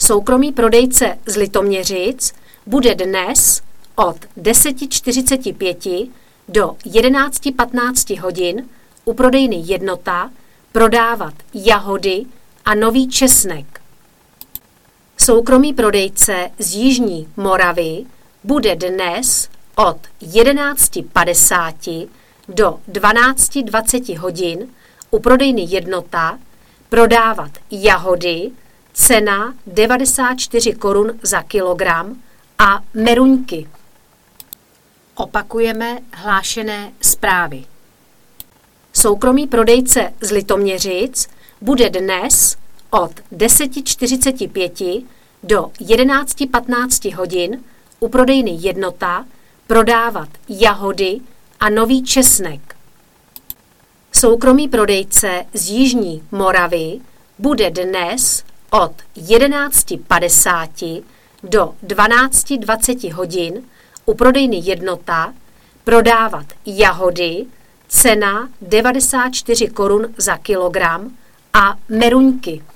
Soukromý prodejce z Litoměřic bude dnes od 10:45 do 11:15 hodin u prodejny Jednota prodávat jahody a nový česnek. Soukromý prodejce z Jižní Moravy bude dnes od 11:50 do 12:20 hodin u prodejny Jednota prodávat jahody, cena 94 korun za kilogram a meruňky. Opakujeme hlášené zprávy. Soukromý prodejce z Litoměřic bude dnes od 10:45 do 11:15 hodin u prodejny Jednota prodávat jahody a nový česnek. Soukromý prodejce z Jižní Moravy bude dnes od 11:50 do 12:20 hodin u prodejny Jednota prodávat jahody, cena 94 korun za kilogram a meruňky.